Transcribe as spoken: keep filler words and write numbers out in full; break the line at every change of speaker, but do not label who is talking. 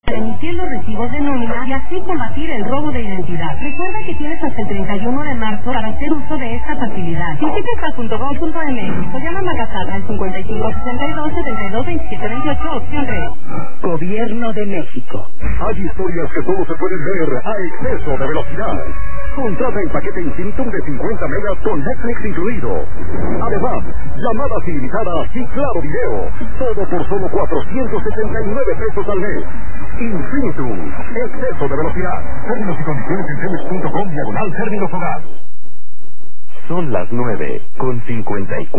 emitir los recibos de nómina y así combatir el robo de identidad. Recuerda que tienes hasta el treinta y uno de marzo para hacer uso de esta facilidad. Visita esta punto gob punto eme equis o llama a Magasat al cincuenta y cinco sesenta y dos setenta y dos veintisiete veintiocho, opción tres.
Gobierno de México.
Hay historias que solo se pueden ver a exceso de velocidad. Contrata el paquete Infinitum de cincuenta megas con Netflix incluido. Además, llamadas ilimitadas y claro video. Todo por solo cuatrocientos setenta y nueve pesos al mes. Infinitum, exceso de velocidad. Términos y condiciones en teles punto com diagonal términos hogar.
Son las nueve con cincuenta y cuatro.